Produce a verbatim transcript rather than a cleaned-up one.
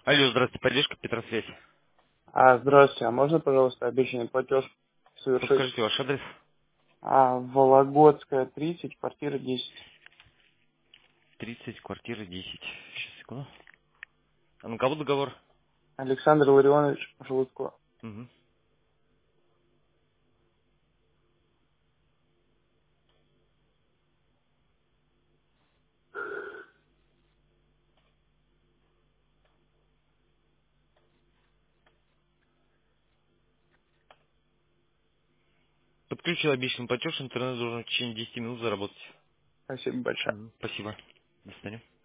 Алло, здравствуйте, поддержка Петросвязь. А, здравствуйте, а можно, пожалуйста, обещанный платеж совершить? Подскажите ваш адрес. А, Вологодская, тридцать, квартира десять. тридцать, квартира десять. Сейчас, секунду. А на кого договор? Александр Ларионович Желудко. Угу. Подключил обещанный платеж, интернет должен в течение десяти минут заработать. Спасибо большое. Мгм. Спасибо. До свидания.